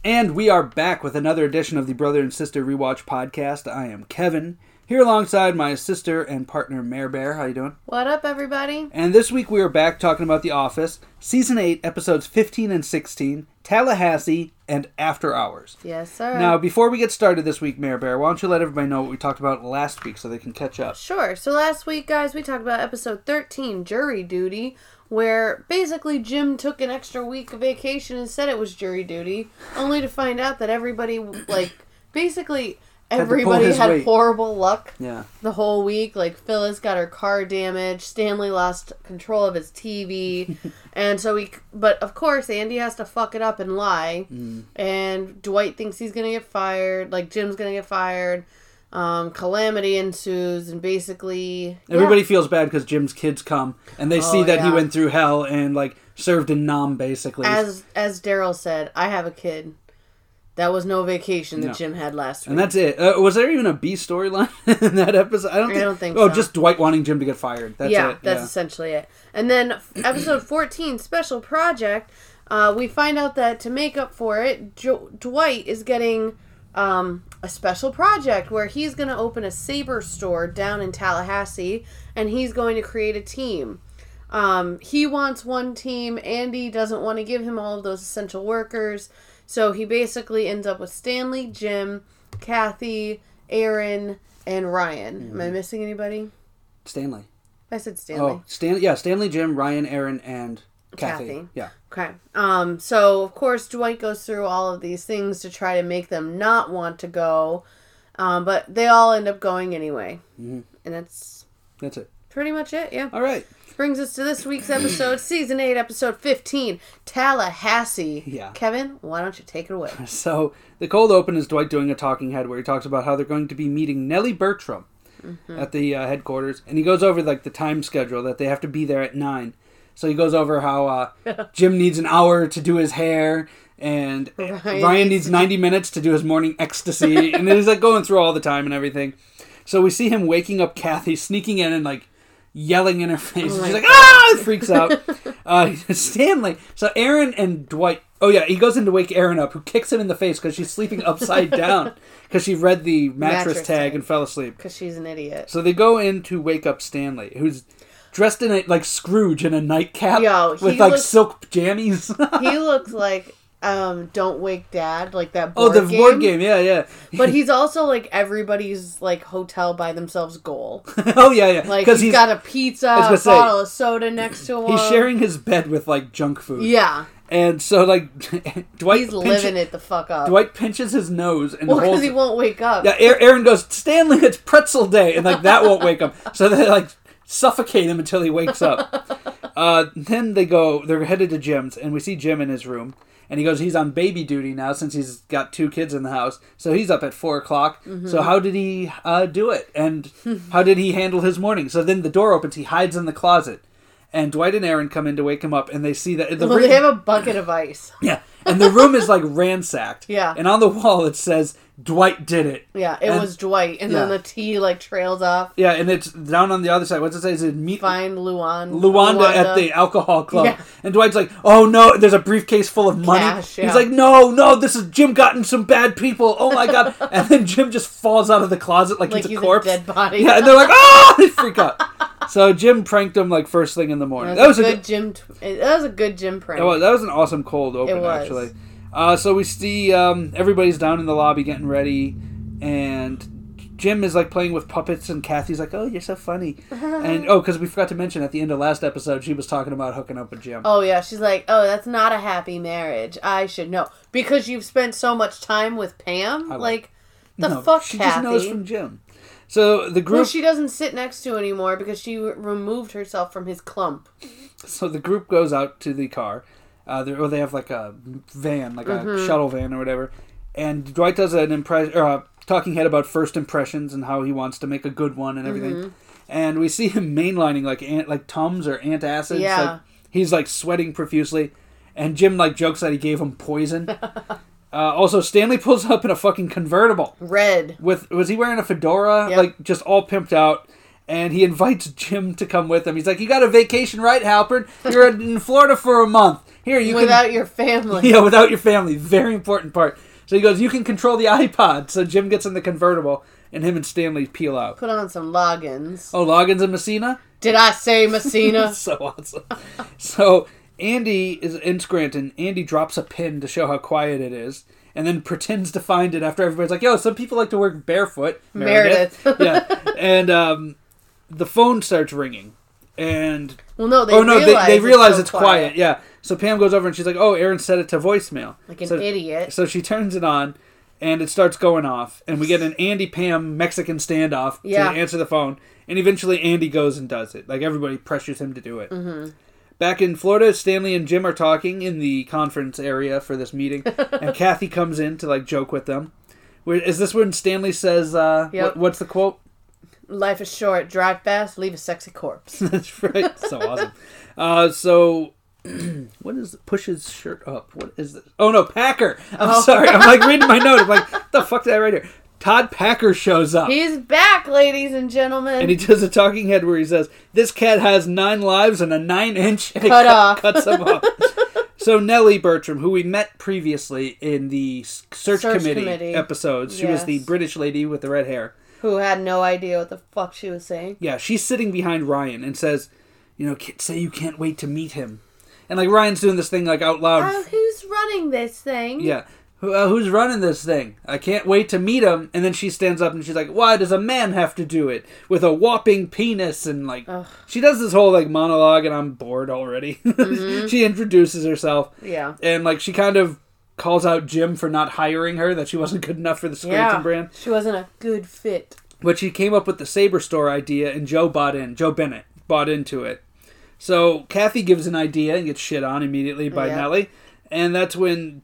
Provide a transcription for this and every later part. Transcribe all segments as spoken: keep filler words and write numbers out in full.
And we are back with another edition of the Brother and Sister Rewatch Podcast. I am Kevin, here alongside my sister and partner, Mare Bear. How you doing? What up, everybody? And this week we are back talking about The Office, Season eight, Episodes fifteen and sixteen, Tallahassee, and After Hours. Yes, sir. Now, before we get started this week, Mare Bear, why don't you let everybody know what we talked about last week so they can catch up? Sure. So last week, guys, we talked about Episode thirteen, Jury Duty, where basically Jim took an extra week of vacation and said it was jury duty, only to find out that everybody, like, basically everybody had, had horrible luck yeah. the whole week. Like, Phyllis got her car damaged, Stanley lost control of his T V, and so we, but of course Andy has to fuck it up and lie, mm. and Dwight thinks he's gonna get fired, like Jim's gonna get fired. Um, calamity ensues, and basically everybody yeah. feels bad because Jim's kids come and they see oh, that yeah. he went through hell and like served in Nam basically. As as Daryl said, I have a kid. That was no vacation that no. Jim had last week, and that's it. Uh, was there even a B storyline in that episode? I don't. Think, I don't think. Oh, so. just Dwight wanting Jim to get fired. That's yeah, it. that's yeah. essentially it. And then episode fourteen, Special Project. Uh, we find out that to make up for it, jo- Dwight is getting. Um, a special project where he's going to open a Sabre store down in Tallahassee, and he's going to create a team. Um, he wants one team. Andy doesn't want to give him all of those essential workers, so he basically ends up with Stanley, Jim, Kathy, Aaron, and Ryan. Mm-hmm. Am I missing anybody? Stanley. I said Stanley. Oh, Stan- yeah, Stanley, Jim, Ryan, Aaron, and Kathy. Kathy. Yeah. Okay. Um, so, of course, Dwight goes through all of these things to try to make them not want to go. Um, but they all end up going anyway. Mm-hmm. And that's... That's it. Pretty much it, yeah. All right. Brings us to this week's episode, Season eight, Episode fifteen, Tallahassee. Yeah. Kevin, why don't you take it away? So, the cold open is Dwight doing a talking head where he talks about how they're going to be meeting Nellie Bertram mm-hmm. at the uh, headquarters. And he goes over, like, the time schedule that they have to be there at nine. So he goes over how uh, Jim needs an hour to do his hair, and Ryan, Ryan needs ninety minutes to do his morning ecstasy, and he's like going through all the time and everything. So we see him waking up Kathy, sneaking in and like yelling in her face. Oh She's like, God. ah! Freaks out. uh, Stanley. So Aaron and Dwight. Oh yeah, he goes in to wake Aaron up, who kicks him in the face because she's sleeping upside down because she read the mattress, mattress tag, tag and fell asleep. Because she's an idiot. So they go in to wake up Stanley, who's dressed in a, like Scrooge in a nightcap Yo, with like looks, silk jammies. He looks like um, Don't Wake Dad, like that oh, board the game. board game, yeah, yeah. But he's also like everybody's like hotel by themselves goal. oh, yeah, yeah. Like he's, he's got a pizza, a say, bottle of soda next to him. He's sharing his bed with like junk food. Yeah. And so, like, Dwight... He's pinches, living it the fuck up. Dwight pinches his nose and well, holds... because he won't wake up. Yeah, Aaron goes, Stanley, it's pretzel day. And, like, that won't wake him. So they, like... suffocate him until he wakes up. uh, then they go, they're headed to Jim's, and we see Jim in his room. And he goes, he's on baby duty now since he's got two kids in the house. So he's up at four o'clock. Mm-hmm. So how did he uh, do it? And how did he handle his morning? So then the door opens, he hides in the closet. And Dwight and Aaron come in to wake him up, and they see that... The well, room, they have a bucket of ice. Yeah, and the room is, like, ransacked. Yeah. And on the wall it says, Dwight did it. Yeah, it and, was Dwight, and yeah. then the T, like, trails off. Yeah, and it's down on the other side. What's it say? Is it meet... Find Luan. Luanda, Luanda at the alcohol club. Yeah. And Dwight's like, oh, no, there's a briefcase full of money. Cash, yeah. He's like, no, no, this is Jim gotten some bad people. Oh, my God. And then Jim just falls out of the closet like, like he's a he's corpse. A dead body. Yeah, and they're like, oh, they freak out. So Jim pranked him like first thing in the morning. That was, that was a good a, Jim. T- that was a good Jim prank. That was, that was an awesome cold open, it was. actually. Uh, so we see um, everybody's down in the lobby getting ready, and Jim is like playing with puppets, and Kathy's like, "Oh, you're so funny." and oh, because we forgot to mention at the end of last episode, she was talking about hooking up with Jim. Oh yeah, she's like, "Oh, that's not a happy marriage. I should know because you've spent so much time with Pam." I like, like the no, fuck, she Kathy? Just knows from Jim. So the group... Well, she doesn't sit next to anymore because she removed herself from his clump. So the group goes out to the car. Uh, or they have like a van, like mm-hmm. a shuttle van or whatever. And Dwight does an impress- or a talking head about first impressions and how he wants to make a good one and everything. Mm-hmm. And we see him mainlining like ant- like Tums or antacids. Yeah. Like, he's like sweating profusely. And Jim like jokes that he gave him poison. Uh, also, Stanley pulls up in a fucking convertible. Red. With was he wearing a fedora? Yep. Like, just all pimped out. And he invites Jim to come with him. He's like, you got a vacation, right, Halpern? You're in Florida for a month. Here, you without can... your family. Yeah, without your family. Very important part. So he goes, you can control the iPod. So Jim gets in the convertible, and him and Stanley peel out. Put on some logins. Oh, Loggins and Messina? Did I say Messina? So awesome. So Andy is in Scranton. Andy drops a pin to show how quiet it is, and then pretends to find it after everybody's like, yo, some people like to work barefoot. Meredith. Meredith. Yeah. And um, the phone starts ringing. And well, no, they oh no, realize they, they realize it's, so it's quiet. quiet. Yeah, so Pam goes over and she's like, "Oh, Aaron set it to voicemail." Like an so, idiot. So she turns it on, and it starts going off, and we get an Andy Pam Mexican standoff yeah. to answer the phone, and eventually Andy goes and does it. Like everybody pressures him to do it. Mm-hmm. Back in Florida, Stanley and Jim are talking in the conference area for this meeting, and Kathy comes in to like joke with them. Where, is this when Stanley says, uh, yep. what, "What's the quote?" Life is short. Drive fast. Leave a sexy corpse. That's right. So awesome. Uh, so, what is push his shirt up? What is this? Oh no, Packer. I'm oh. sorry. I'm like reading my note. I'm like, what the fuck did I write here? Todd Packer shows up. He's back, ladies and gentlemen. And he does a talking head where he says, "This cat has nine lives and a nine inch." And cut it off. Cuts him off. So Nellie Bertram, who we met previously in the Search, Search Committee, Committee episodes, she yes. was the British lady with the red hair. Who had no idea what the fuck she was saying. Yeah, she's sitting behind Ryan and says, you know, say you can't wait to meet him. And, like, Ryan's doing this thing, like, out loud. Uh, who's running this thing? Yeah. Who, uh, who's running this thing? I can't wait to meet him. And then she stands up and she's like, why does a man have to do it? With a whopping penis. And, like, Ugh. She does this whole, like, monologue, and I'm bored already. Mm-hmm. She introduces herself. Yeah. And, like, she kind of calls out Jim for not hiring her, that she wasn't good enough for the Scranton yeah, brand. She wasn't a good fit. But she came up with the Saber Store idea, and Joe bought in. Joe Bennett bought into it. So Kathy gives an idea and gets shit on immediately by yeah. Nellie. And that's when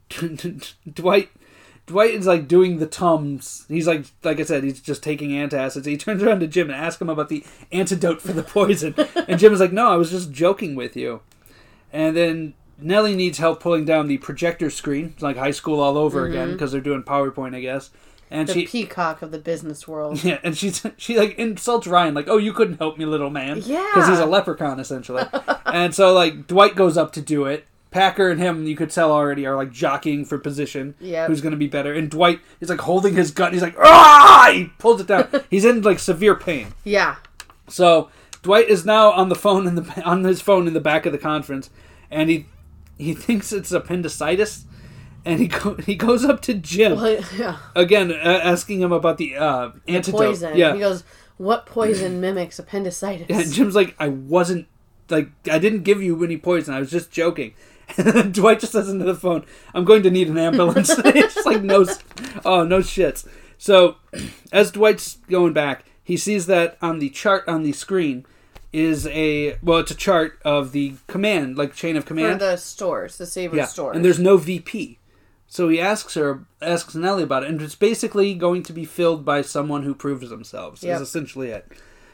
Dwight Dwight is like doing the Tums. He's like, like I said, he's just taking antacids. He turns around to Jim and asks him about the antidote for the poison. And Jim is like, no, I was just joking with you. And then Nellie needs help pulling down the projector screen. It's like high school all over mm-hmm. again because they're doing PowerPoint, I guess. And the she, peacock of the business world. Yeah, and she's she like insults Ryan like, "Oh, you couldn't help me, little man." Yeah, because he's a leprechaun essentially. And so like Dwight goes up to do it. Packer and him, you could tell already, are like jockeying for position. Yeah, who's going to be better? And Dwight is like holding his gun. He's like, "Ah!" He pulls it down. He's in like severe pain. Yeah. So Dwight is now on the phone in the on his phone in the back of the conference, and he he thinks it's appendicitis. And he go, he goes up to Jim well, yeah. again, uh, asking him about the, uh, the antidote. Poison. Yeah. He goes, "What poison mimics appendicitis?" Yeah, and Jim's like, "I wasn't like I didn't give you any poison. I was just joking." And then Dwight just says into the phone, "I'm going to need an ambulance." It's just like no, oh no shits. So as Dwight's going back, he sees that on the chart on the screen is a well, it's a chart of the command, like chain of command for the stores, the Saber yeah. stores, and there's no V P. So he asks her, asks Nellie about it, and it's basically going to be filled by someone who proves themselves. Yep. Is essentially it.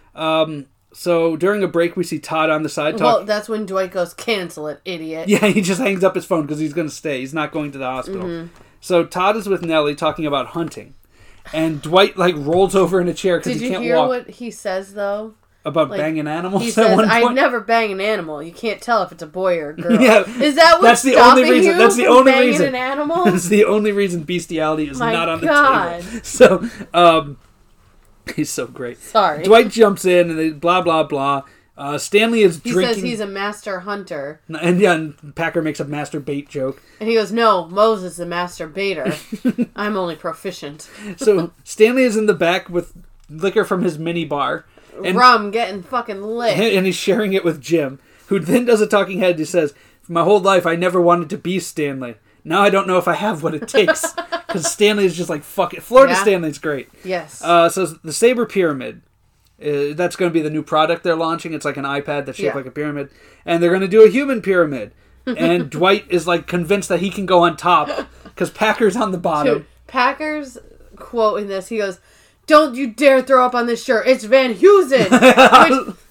Um, so during a break, we see Todd on the side talking. Well, that's when Dwight goes, "Cancel it, idiot." Yeah, he just hangs up his phone because he's going to stay. He's not going to the hospital. Mm-hmm. So Todd is with Nellie talking about hunting, and Dwight like rolls over in a chair because he can't walk. Did you hear what he says though? About like, banging animals? He at says, one "I point? never bang an animal. You can't tell if it's a boy or a girl." Yeah, is that what's that's the stopping only reason. you That's the from only banging reason. an animal? That's the only reason bestiality is My not on God. the table. So, um, he's so great. Sorry. Dwight jumps in and they blah blah blah. Uh, Stanley is he drinking. He says he's a master hunter. And yeah, and Packer makes a master bait joke. And he goes, "No, Moses is the master baiter. I'm only proficient." So Stanley is in the back with liquor from his mini bar. And, rum getting fucking lit. And he's sharing it with Jim, who then does a talking head. He says, "For my whole life, I never wanted to be Stanley. Now I don't know if I have what it takes." Because Stanley is just like, fuck it. Florida yeah. Stanley's great. Yes. Uh, so the Saber Pyramid. Uh, that's going to be the new product they're launching. It's like an iPad that's shaped yeah. like a pyramid. And they're going to do a human pyramid. And Dwight is like convinced that he can go on top because Packer's on the bottom. Dude, Packer's quote in this, he goes, "Don't you dare throw up on this shirt. It's Van Heusen." which,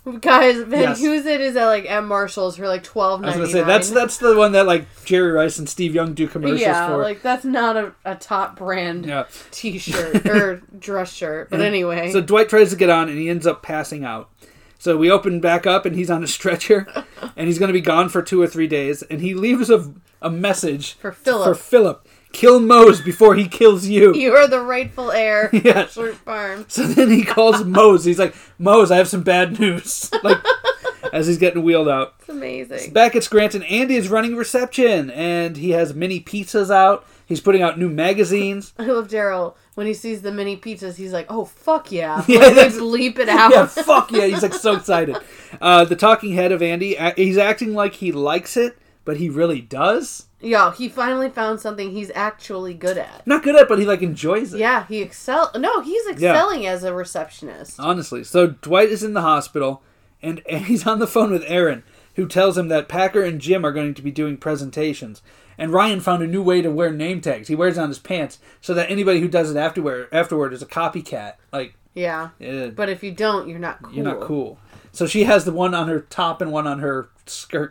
Guys, Van Yes. Heusen is at like at Marshall's for like twelve I was ninety gonna nine. say that's that's the one that like Jerry Rice and Steve Young do commercials yeah, for. like that's not a, a top brand Yeah. T-shirt or dress shirt. But anyway, So Dwight tries to get on and he ends up passing out. So we open back up and he's on a stretcher and he's going to be gone for two or three days. And he leaves a, a message for Philip. for Philip. Kill Mose before he kills you. You are the rightful heir Yeah. of Short Farm. So then he calls Mose. He's like, Mose, I have some bad news. Like, as he's getting wheeled out. It's amazing. Back at Scranton, Andy is running reception and he has mini pizzas out. He's putting out new magazines. I love Daryl. When he sees the mini pizzas, he's like, oh, fuck yeah. Yeah, Like, that's- he's leaping out. Yeah, fuck yeah. He's like so excited. Uh, the talking head of Andy, a- he's acting like he likes it, but he really does. Yo, he finally found something he's actually good at. Not good at, but he like enjoys it. Yeah, he excel. No, he's excelling as a receptionist. Honestly. So Dwight is in the hospital, and, and he's on the phone with Aaron, who tells him that Packer and Jim are going to be doing presentations. And Ryan found a new way to wear name tags. He wears it on his pants so that anybody who does it afterward, afterward is a copycat. Like, Yeah. eh, But if you don't, you're not cool. you're not cool. So she has the one on her top and one on her skirt.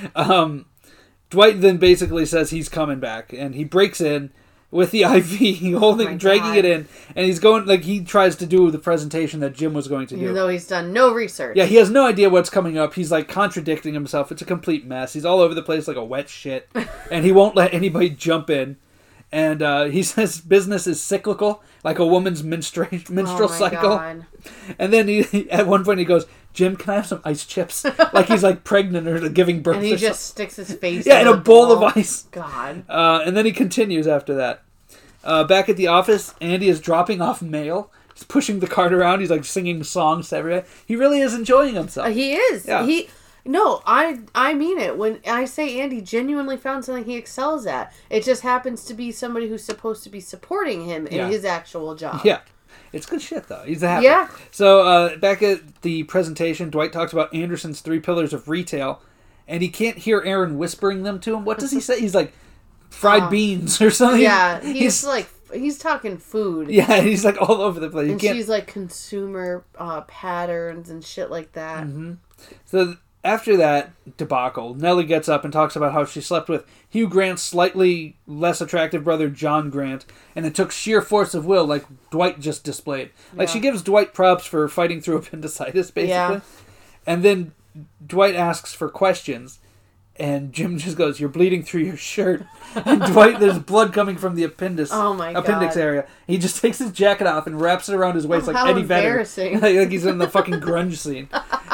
Um, Dwight then basically says he's coming back, and he breaks in with the I V, holding, Oh my dragging God. it in, and he's going like he tries to do the presentation that Jim was going to Even do. though he's done no research. Yeah, he has no idea what's coming up. He's like contradicting himself. It's a complete mess. He's all over the place like a wet shit, and he won't let anybody jump in. And uh, he says business is cyclical, like a woman's menstrua- menstrual oh my cycle. God. And then he, at one point he goes, "Jim, can I have some ice chips?" Like he's like pregnant or giving birth. And he or just sticks his face yeah, in a bowl of ice. God. Uh, and then he continues after that. Uh, back at the office, Andy is dropping off mail. He's pushing the cart around. He's like singing songs to everybody. He really is enjoying himself. Uh, he is. Yeah. He No, I I mean it. When I say Andy genuinely found something he excels at, it just happens to be somebody who's supposed to be supporting him in Yeah. his actual job. Yeah. It's good shit, though. He's happy. Yeah. So, uh, back at the presentation, Dwight talks about Anderson's three pillars of retail, and he can't hear Aaron whispering them to him. What does he say? He's like, fried Uh, beans or something. Yeah, he's, like he's talking food. Yeah, he's like all over the place. And you can't... she's like consumer uh, patterns and shit like that. Mm-hmm. So after that debacle, Nellie gets up and talks about how she slept with Hugh Grant's slightly less attractive brother, John Grant, and it took sheer force of will, like Dwight just displayed. Like, Yeah. she gives Dwight props for fighting through appendicitis, basically. Yeah. And then Dwight asks for questions, and Jim just goes, "You're bleeding through your shirt." And Dwight, there's blood coming from the appendix, Oh my appendix God. area. He just takes his jacket off and wraps it around his waist Oh, like how Eddie Vedder. embarrassing. like, like he's in the fucking grunge scene.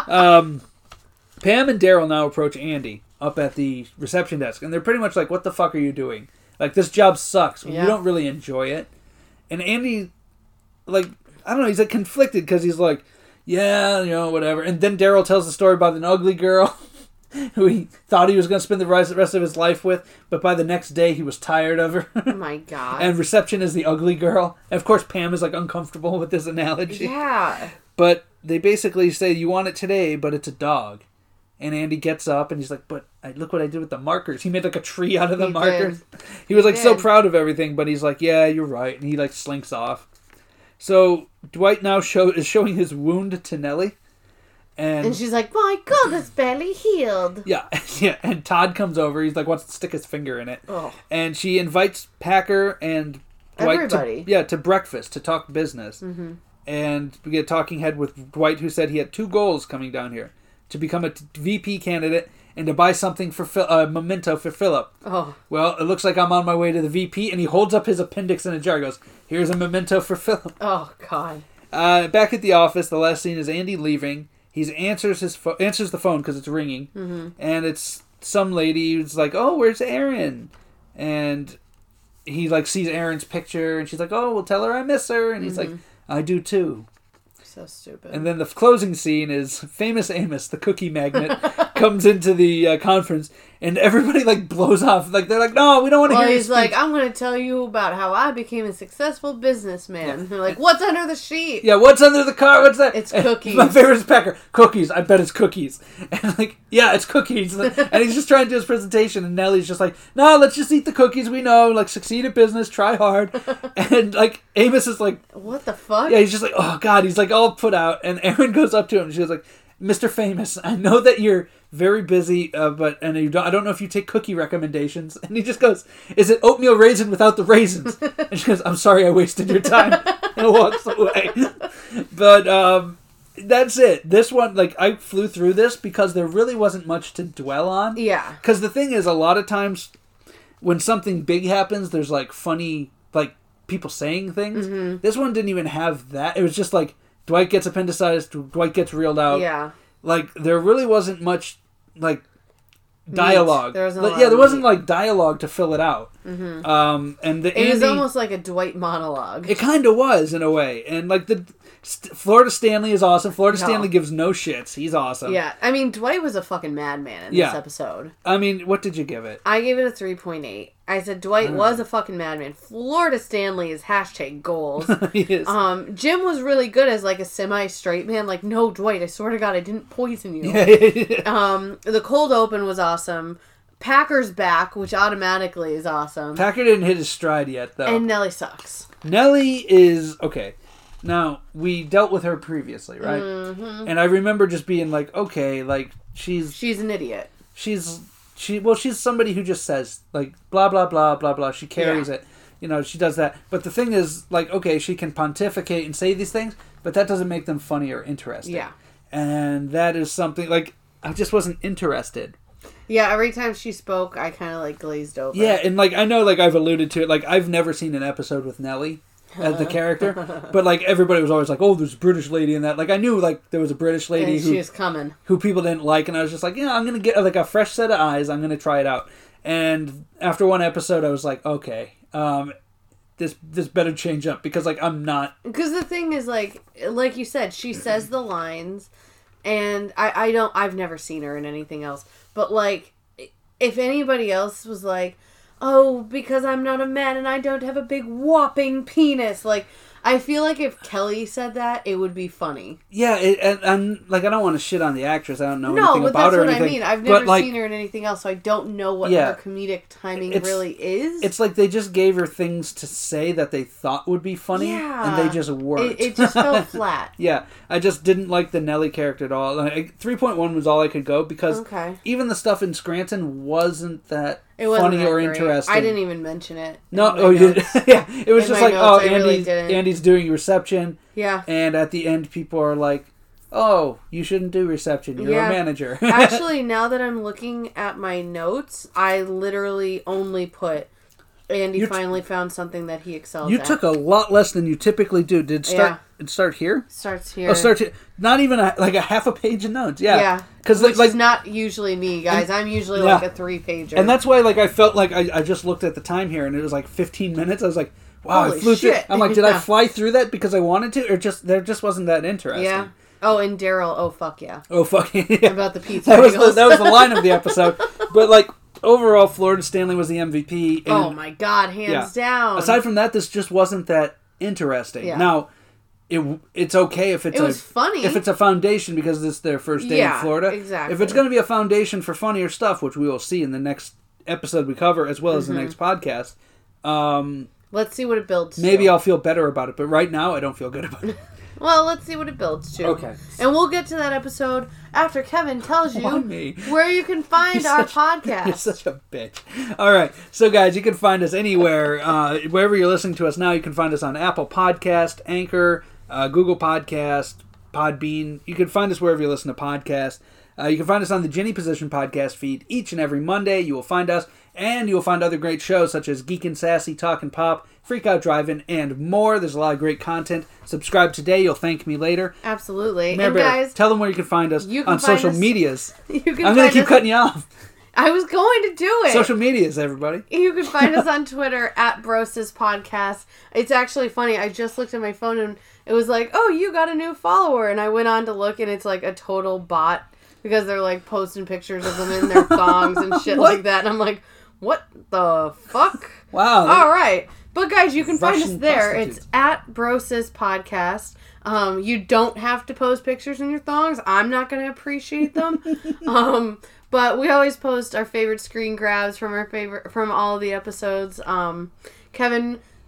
Um, Pam and Daryl now approach Andy up at the reception desk, and they're pretty much like, "What the fuck are you doing? Like, this job sucks. Yeah. You don't really enjoy it." And Andy, like, I don't know, he's like conflicted because he's like, "Yeah, you know, whatever." And then Daryl tells the story about an ugly girl who he thought he was going to spend the rest rest of his life with, but by the next day he was tired of her. Oh my God. And reception is the ugly girl. And of course, Pam is like uncomfortable with this analogy. Yeah. But they basically say, "You want it today, but it's a dog." And Andy gets up and he's like, "But I, look what I did with the markers." He made like a tree out of the He markers. did. He was He like so did. proud of everything, but he's like, "Yeah, you're right." And he like slinks off. So Dwight now show, is showing his wound to Nellie. And, And she's like, my God, it's barely healed. yeah, yeah. And Todd comes over. He's like, wants to stick his finger in it. Oh. And she invites Packer and Dwight Everybody. To, yeah, to breakfast to talk business. Mm-hmm. And we get a talking head with Dwight, who said he had two goals coming down here: to become a t- V P candidate and to buy something for Phil- uh, memento for Philip. Oh. Well, it looks like I'm on my way to the V P, and he holds up his appendix in a jar. He goes, "Here's a memento for Philip." Oh, God. Uh, back at the office, the last scene is Andy leaving. He answers his pho- answers the phone because it's ringing, Mm-hmm. and it's some lady who's like, "Oh, where's Aaron?" And he like sees Aaron's picture, and she's like, "Oh, well, tell her I miss her." And he's Mm-hmm. like, "I do too." So stupid. And then the closing scene is famous Amos, the cookie magnate, comes into the uh, conference, and everybody like blows off. Like they're like, "No, we don't want to well, hear." he's your like, speech." I'm going to tell you about how I became a successful businessman. They're like, what's under the sheet? "Yeah, what's under the car? What's that?" It's And cookies. My favorite is Packer. Cookies. I bet it's cookies. And like, yeah, it's cookies. And he's just trying to do his presentation, and Nellie's just like, "No, let's just eat the cookies. We know, like, succeed at business, try hard." And like, Amos is like, What the fuck? yeah, he's just like, "Oh God," he's like all put out, and Aaron goes up to him, and she's like, Mister Famous, I know that you're very busy, uh, but and you don't, I don't know if you take cookie recommendations. And he just goes, is it oatmeal raisin without the raisins? And she goes, I'm sorry I wasted your time. And walks away. But um, that's it. This one, like, I flew through this because there really wasn't much to dwell on. Yeah. Because the thing is, a lot of times when something big happens, there's, like, funny, like, people saying things. Mm-hmm. This one didn't even have that. It was just like, Dwight gets appendicitis, Dwight gets reeled out. Yeah. Like, there really wasn't much, like, dialogue. There was a like, lot yeah, there of wasn't, meat. like, dialogue to fill it out. Mm-hmm. Um, and the It Andy, was almost like a Dwight monologue. It kind of was, in a way. And, like, the St- Florida Stanley is awesome. Florida No. Stanley gives no shits. He's awesome. Yeah. I mean, Dwight was a fucking madman in Yeah. this episode. I mean, what did you give it? I gave it a three point eight. I said Dwight was a fucking madman. Florida Stanley is hashtag goals. He is. Um, Jim was really good as like a semi-straight man. Like, no, Dwight, I swear to God, I didn't poison you. Yeah. Um, the cold open was awesome. Packer's back, which automatically is awesome. Packer didn't hit his stride yet, though. And Nelly sucks. Nelly is... Okay. Now, we dealt with her previously, right? Mm-hmm. And I remember just being like, okay, like, she's... She's an idiot. She's... she Well, she's somebody who just says, like, blah, blah, blah, blah, blah. She carries Yeah. it. You know, she does that. But the thing is, like, okay, she can pontificate and say these things, but that doesn't make them funny or interesting. Yeah. And that is something, like, I just wasn't interested. Yeah, every time she spoke, I kind of, like, glazed over. Yeah, and, like, I know, like, I've alluded to it. Like, I've never seen an episode with Nelly as the character. But, like, everybody was always like, oh, there's a British lady in that. Like, I knew, like, there was a British lady And who... she was coming. who people didn't like, and I was just like, yeah, I'm gonna get like a fresh set of eyes. I'm gonna try it out. And after one episode, I was like, okay, um, this this better change up because like I'm not. Because the thing is, like, like you said, she says the lines, and I I don't I've never seen her in anything else. But like, if anybody else was like, oh, because I'm not a man and I don't have a big whopping penis, like. I feel like if Kelly said that, it would be funny. Yeah, it, and, and like I don't want to shit on the actress. I don't know No, anything but about that's her or what anything. I mean. I've never but, like, seen her in anything else, so I don't know what Yeah. her comedic timing It's- really is. It's like they just gave her things to say that they thought would be funny, Yeah. and they just weren't. It, it just felt flat. Yeah, I just didn't like the Nelly character at all. Like, three point one was all I could go because Okay. even the stuff in Scranton wasn't that It wasn't funny that or great. interesting. I didn't even mention it. No, in my oh, you did. notes. Yeah, it was In just my like, notes, oh, I really Andy, didn't. Andy's doing reception, Yeah. and at the end, people are like, "Oh, you shouldn't do reception. You're Yeah. a manager." Actually, now that I'm looking at my notes, I literally only put Andy You t- finally found something that he excels you at. took a lot less than you typically do. Did it start? Yeah. It start here? Starts here. Oh, start here. Not even a, like a half a page of notes. Yeah, Yeah. because Which like, is not usually me, guys. I'm usually Yeah. like a three pager. and that's why like I felt like I, I just looked at the time here and it was like fifteen minutes. I was like, wow, Holy I flew shit. through. I'm like, did I Yeah. fly through that because I wanted to, or just there just wasn't that interesting? Yeah. Oh, and Daryl. Oh, fuck yeah. Oh fucking yeah. About the pizza That was the, bagels. that was the line of the episode. But like overall, Florida Stanley was the M V P. And Oh my god, hands Yeah. down. aside from that, this just wasn't that interesting. Yeah. Now, it it's okay if it's It a was funny. if it's a foundation because this is their first day Yeah, in Florida. exactly. If it's going to be a foundation for funnier stuff, which we will see in the next episode we cover, as well as Mm-hmm. the next podcast, um, Let's see what it builds to. maybe I'll feel better about it. But right now, I don't feel good about it. Well, let's see what it builds to. Okay. And we'll get to that episode after Kevin tells you Why me? where you can find You're our such- podcast. You're such a bitch. All right. So, guys, you can find us anywhere. Uh, wherever you're listening to us now, you can find us on Apple Podcast, Anchor, uh, Google Podcast, Podbean. You can find us wherever you listen to podcasts. Uh, you can find us on the Ginny Position podcast feed each and every Monday. You will find us, and you will find other great shows such as Geek and Sassy, Talkin' Pop, Freak Out Driving, and more. There's a lot of great content. Subscribe today. You'll thank me later. Absolutely. Mare and Bear, guys, tell them where you can find us you can on find social us- medias. you can I'm going find to keep us- cutting you off. I was going to do it. Social medias, everybody. You can find us on Twitter at Brosis Podcast. It's actually funny. I just looked at my phone and it was like, oh, you got a new follower. And I went on to look and it's like a total bot because they're like posting pictures of them in their thongs and shit What? like that. And I'm like, what the fuck? Wow. All right. But guys, you can find us Russian there. prostitutes. It's at Brosis Podcast. Um, you don't have to post pictures in your thongs. I'm not going to appreciate them. um, but we always post our favorite screen grabs from our favorite from all of the episodes. Um, Kevin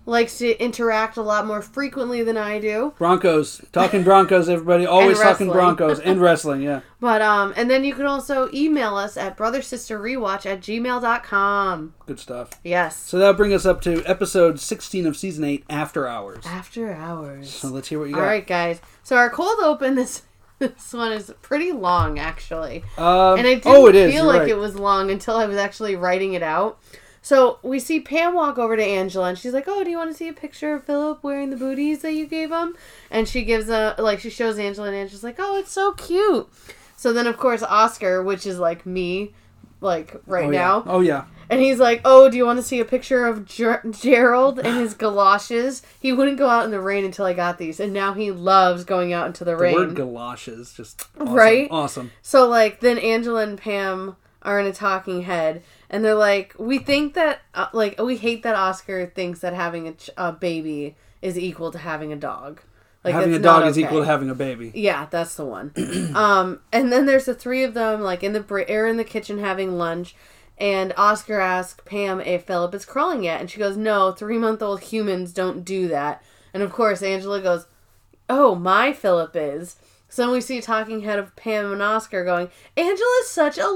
likes to interact a lot more frequently than I do. Broncos. Talking Broncos, everybody. Always talking Broncos and wrestling, yeah. But, um, and then you can also email us at brother sister rewatch at gmail dot com. Good stuff. Yes. So that'll bring us up to episode sixteen of season eight, After Hours. After Hours. So let's hear what you got. All right, guys. So our cold open, this this one is pretty long, actually. Um, and I didn't oh, it is. feel You're like right. it was long until I was actually writing it out. So we see Pam walk over to Angela, and she's like, "Oh, do you want to see a picture of Philip wearing the booties that you gave him?" And she gives a like she shows Angela, and Angela's like, "Oh, it's so cute." So then, of course, Oscar, which is like me, like right oh, now. Yeah. Oh yeah. And he's like, "Oh, do you want to see a picture of Ger- Gerald and his galoshes? He wouldn't go out in the rain until I got these, and now he loves going out into the, The rain." word galoshes, just awesome. Right? Awesome. So, like, then Angela and Pam are in a talking head, and they're like, "We think that, uh, like, we hate that Oscar thinks that having a, ch- a baby is equal to having a dog. Like, having a that's dog not is okay." equal to having a baby. Yeah, that's the one. um, and then there's the three of them, like, in the br- are in the kitchen having lunch. And Oscar asks Pam if Philip is crawling yet. And she goes, "No, three-month-old humans don't do that." And of course, Angela goes, "Oh, my Philip is." So then we see a talking head of Pam and Oscar going, "Angela's such a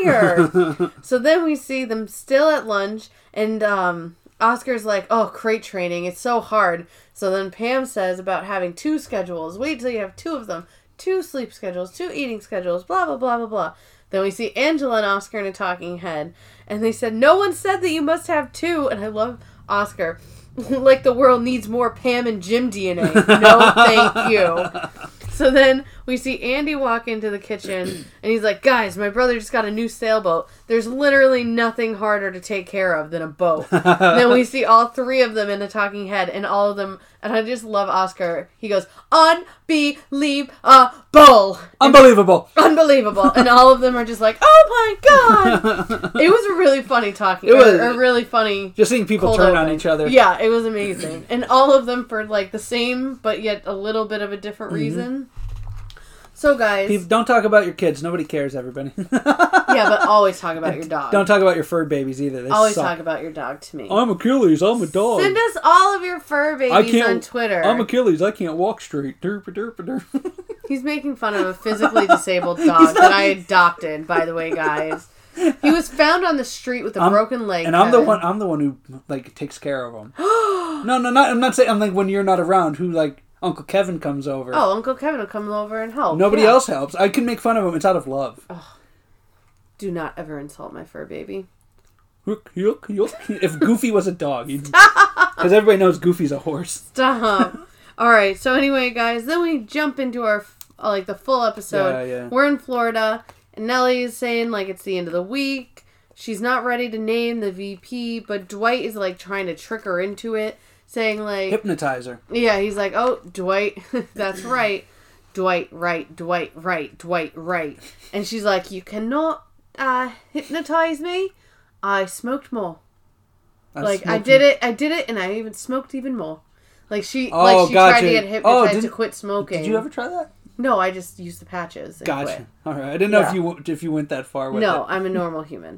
liar." So then we see them still at lunch. And um, Oscar's like, "Oh, crate training. It's so hard." So then Pam says about having two schedules. Wait till you have two of them. Two sleep schedules, two eating schedules, blah, blah, blah, blah, blah. Then we see Angela and Oscar in a talking head. And they said, "No one said that you must have two." And I love Oscar. "Like the world needs more Pam and Jim D N A. No, thank you." So then we see Andy walk into the kitchen. And he's like, "Guys, my brother just got a new sailboat. There's literally nothing harder to take care of than a boat." And then we see all three of them in a talking head. And all of them... And I just love Oscar. He goes, "Unbelievable." Unbelievable. Unbelievable. And all of them are just like, "Oh my God." It was a really funny talking. It was a really funny. Just seeing people turn open. on each other. Yeah, it was amazing. And all of them for like the same, but yet a little bit of a different mm-hmm. reason. So guys. People, don't talk about your kids. Nobody cares, everybody. Yeah, but always talk about your dog. Don't talk about your fur babies either. They always suck. talk about your dog to me. I'm Achilles. I'm a dog. Send us all of your fur babies I can't, on Twitter. I'm Achilles. I can't walk straight. Derp, derp, derp. He's making fun of a physically disabled dog that I adopted, by the way, guys. He was found on the street with a I'm, broken leg. And I'm Kevin. the one. I'm the one who like takes care of him. no, no, not. I'm not saying. I'm like when you're not around. Who like Uncle Kevin comes over. Oh, Uncle Kevin will come over and help. Nobody yeah. else helps. I can make fun of him. It's out of love. Oh, do not ever insult my fur baby. If Goofy was a dog, because everybody knows Goofy's a horse. Stop. All right. So anyway, guys, then we jump into our like the full episode. Yeah, yeah. We're in Florida, and Nellie is saying like it's the end of the week. She's not ready to name the V P, but Dwight is like trying to trick her into it, saying like hypnotize her. Yeah, he's like, "Oh, Dwight, that's right, Dwight, right, Dwight, right, Dwight, right," and she's like, "You cannot uh, hypnotize me. I smoked more. I like smoked I did more. it, I did it, and I even smoked even more." Like she, oh, like she gotcha. tried to get hypnotized oh, to quit smoking. Did you ever try that? No, I just used the patches. And gotcha. Quit. All right, I didn't know yeah. if you if you went that far with no, it. No, I'm a normal human.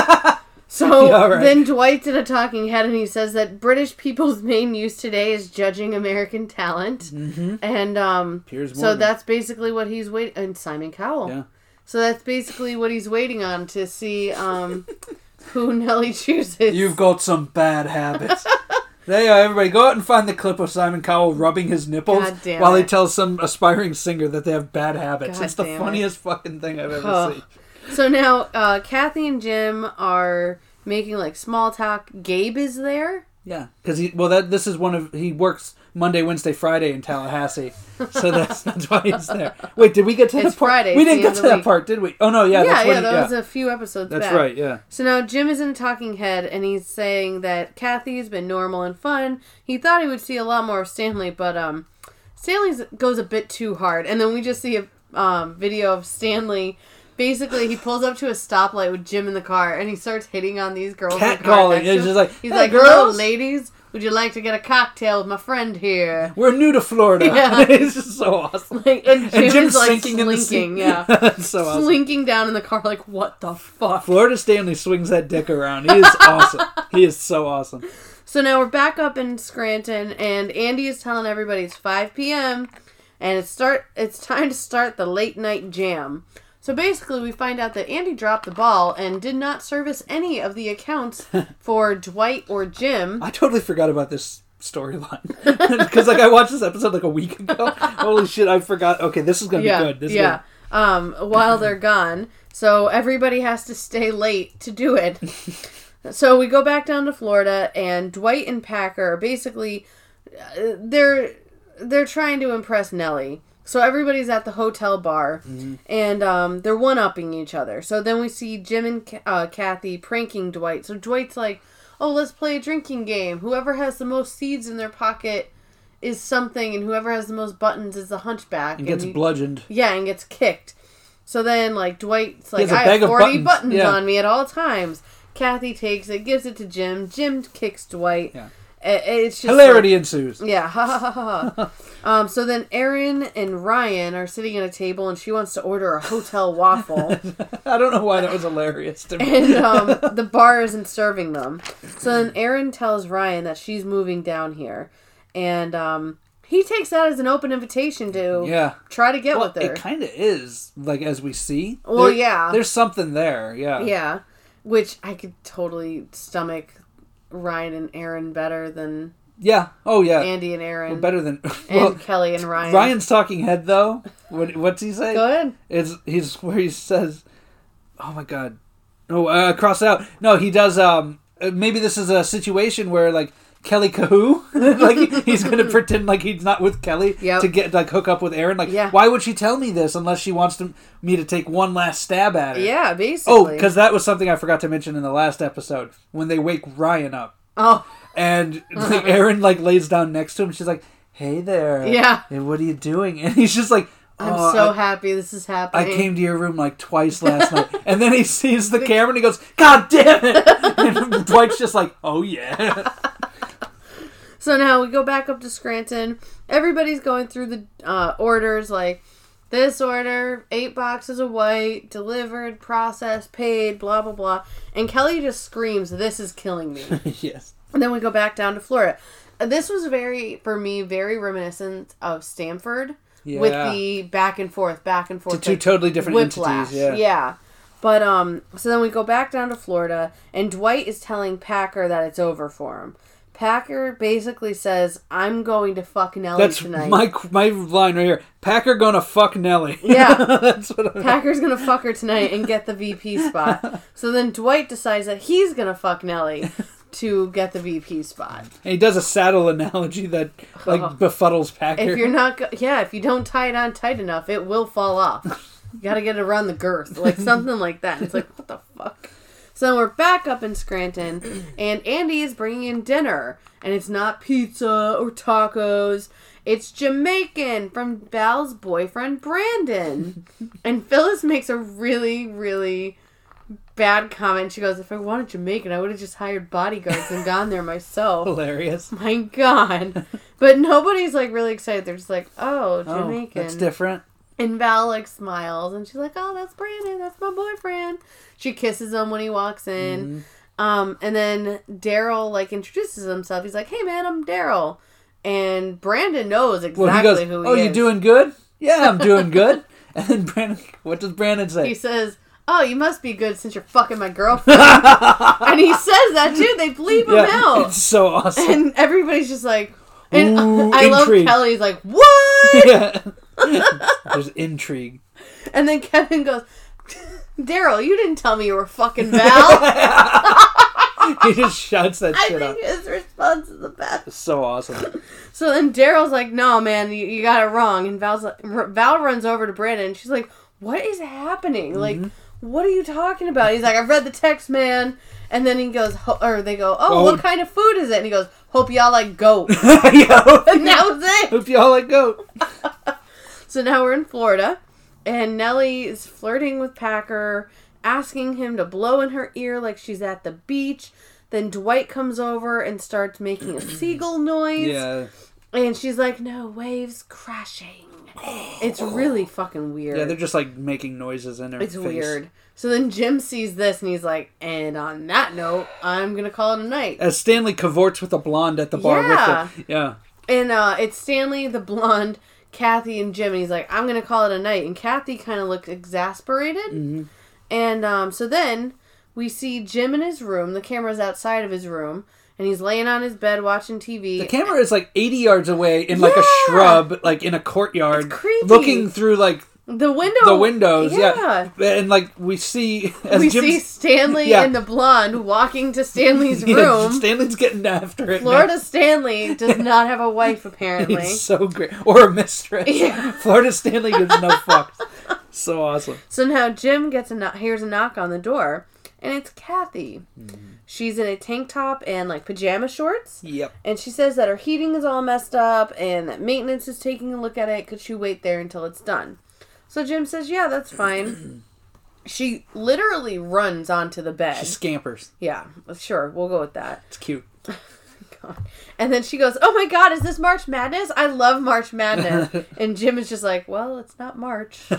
So yeah, right. Then Dwight's in a talking head, and he says that British people's main use today is judging American talent, mm-hmm. and um, Piers so that's basically what he's waiting. And Simon Cowell. Yeah. So that's basically what he's waiting on to see um, who Nellie chooses. You've got some bad habits. There you are, everybody. Go out and find the clip of Simon Cowell rubbing his nipples while it. he tells some aspiring singer that they have bad habits. God it's the funniest it. fucking thing I've ever oh. seen. So now, uh, Kathy and Jim are making like small talk. Gabe is there. Yeah, because he well that this is one of he works Monday, Wednesday, Friday in Tallahassee, so that's that's why he's there. Wait, did we get to it's that part? Friday. We didn't get to that week. part, did we? Oh no, yeah, yeah, that's yeah, he, that yeah. was a few episodes that's back. That's right, yeah. So now Jim is in a talking head, and he's saying that Kathy has been normal and fun. He thought he would see a lot more of Stanley, but um, Stanley goes a bit too hard, and then we just see a um video of Stanley. Basically, he pulls up to a stoplight with Jim in the car, and he starts hitting on these girls. Catcalling. It's just like, he's hey, like, girls. "Hello, ladies. Would you like to get a cocktail with my friend here? We're new to Florida." Yeah. It's just so awesome. Like, and, Jim and Jim's is like sinking in the slinking, seat. yeah. That's so awesome. Slinking down in the car like, what the fuck? Florida Stanley swings that dick around. He is awesome. He is so awesome. So now we're back up in Scranton, and Andy is telling everybody it's five p.m., and it's start. It's time to start the late night jam. So basically, we find out that Andy dropped the ball and did not service any of the accounts for Dwight or Jim. I totally forgot about this storyline. Because like I watched this episode like a week ago. Holy shit, I forgot. Okay, this is going to yeah, be good. This is yeah. good. Um, while they're gone. So everybody has to stay late to do it. So we go back down to Florida, and Dwight and Packer are basically... Uh, they're, they're trying to impress Nellie. So everybody's at the hotel bar, mm-hmm. and um, they're one-upping each other. So then we see Jim and uh, Kathy pranking Dwight. So Dwight's like, oh, let's play a drinking game. Whoever has the most seeds in their pocket is something, and whoever has the most buttons is the hunchback. And gets and he, bludgeoned. Yeah, and gets kicked. So then, like, Dwight's like, I have forty buttons, buttons yeah. on me at all times. Kathy takes it, gives it to Jim. Jim kicks Dwight. Yeah. It's just hilarity like, ensues. Yeah, ha ha ha ha. um, so then Erin and Ryan are sitting at a table, and she wants to order a hotel waffle. I don't know why that was hilarious to me. And um, the bar isn't serving them. So then Erin tells Ryan that she's moving down here, and um, he takes that as an open invitation to yeah. try to get well, with her. It kind of is, like as we see. Well, there, yeah, there's something there. Yeah, yeah, which I could totally stomach. Ryan and Erin better than yeah oh yeah Andy and Erin well, better than well, and Kelly and Ryan. Ryan's talking head though. What what's he say? Go ahead. It's he's where he says, "Oh my god, no, uh, cross it out." No, he does. Um, maybe this is a situation where like Kelly Kahoo, like he's gonna pretend like he's not with Kelly yep. to get like hook up with Erin. Like, yeah. why would she tell me this unless she wants to, me to take one last stab at it? Yeah, basically. Oh, because that was something I forgot to mention in the last episode when they wake Ryan up. Oh, and like Erin like lays down next to him. She's like, "Hey there, yeah, and what are you doing?" And he's just like, I'm oh, so I, happy this is happening. I came to your room like twice last night. And then he sees the camera and he goes, "God damn it!" And Dwight's just like, "Oh yeah." So now we go back up to Scranton. Everybody's going through the uh, orders like this order, eight boxes of white, delivered, processed, paid, blah, blah, blah. And Kelly just screams, "This is killing me." Yes. And then we go back down to Florida. This was very, for me, very reminiscent of Stanford. Yeah. With the back and forth, back and forth. To two like totally different whiplash. entities, yeah. Yeah. But, um, so then we go back down to Florida, and Dwight is telling Packer that it's over for him. Packer basically says, "I'm going to fuck Nellie That's tonight." That's my, my line right here. Packer gonna fuck Nellie. Yeah. That's what I Packer's gonna fuck her tonight and get the V P spot. So then Dwight decides that he's gonna fuck Nellie to get the V P spot. And he does a saddle analogy that, like, oh. befuddles Packer. If you're not... Go- yeah, if you don't tie it on tight enough, it will fall off. You gotta get it around the girth. Like, something like that. It's like, what the fuck? So then we're back up in Scranton, and Andy is bringing in dinner. And it's not pizza or tacos. It's Jamaican from Val's boyfriend, Brandon. And Phyllis makes a really, really bad comment. She goes, "If I wanted Jamaican, I would have just hired bodyguards and gone there myself." Hilarious. My God. But nobody's, like, really excited. They're just like, "Oh, Jamaican." Oh, that's different. And Val, like, smiles, and she's like, "Oh, that's Brandon. That's my boyfriend." She kisses him when he walks in. Mm-hmm. Um, and then Daryl, like, introduces himself. He's like, "Hey, man, I'm Daryl." And Brandon knows exactly well, he goes, who he "Oh, is. you doing good?" "Yeah, I'm doing good." And then Brandon, what does Brandon say? He says, "Oh, you must be good since you're fucking my girlfriend." And he says that, too. They bleep him yeah, out. It's so awesome. And everybody's just like... And Ooh, I intrigue. love Kelly's like, "What?" Yeah. There's intrigue. And then Kevin goes, "Daryl, you didn't tell me you were fucking Val." He just shouts that I shit think out. his response is the best. It's so awesome. So then Daryl's like, "No, man, you, you got it wrong." And Val's like, Val runs over to Brandon, and she's like, "What is happening? Mm-hmm. Like, what are you talking about?" He's like, "I've read the text, man." And then he goes, or they go, "Oh, oh. what kind of food is it?" And he goes, "Hope y'all like goat." Yeah, and that was it. Hope y'all like goat. So now we're in Florida, and Nellie is flirting with Packer, asking him to blow in her ear like she's at the beach. Then Dwight comes over and starts making a seagull noise. Yeah. And she's like, no, waves crashing. It's really fucking weird. Yeah, they're just like making noises in her It's face. weird. So then Jim sees this and he's like, and on that note, I'm going to call it a night. As Stanley cavorts with a blonde at the bar Yeah. with her. Yeah. And uh, it's Stanley, the blonde, Kathy, and Jim. And he's like, I'm going to call it a night. And Kathy kind of looks exasperated. Mm-hmm. And um, so then we see Jim in his room. The camera's outside of his room. And he's laying on his bed watching T V. The camera is like eighty yards away in like Yeah. a shrub, like in a courtyard. It's creepy. Looking through like The window. the windows. Yeah. Yeah. And like we see... As we Jim's, see Stanley Yeah. and the blonde walking to Stanley's Yeah, room. Stanley's getting after it. Florida man. Stanley does not have a wife, apparently. It's so great. Or a mistress. Yeah. Florida Stanley gives no fucks. So awesome. So now Jim gets a knock, hears a knock on the door, and it's Kathy. Mm-hmm. She's in a tank top and like pajama shorts. Yep. And she says that her heating is all messed up and that maintenance is taking a look at it. Could she wait there until it's done? So Jim says, yeah, that's fine. She literally runs onto the bed. She scampers. Yeah, sure, we'll go with that. It's cute. God. And then she goes, oh my God, is this March Madness? I love March Madness. And Jim is just like, well, it's not March. So,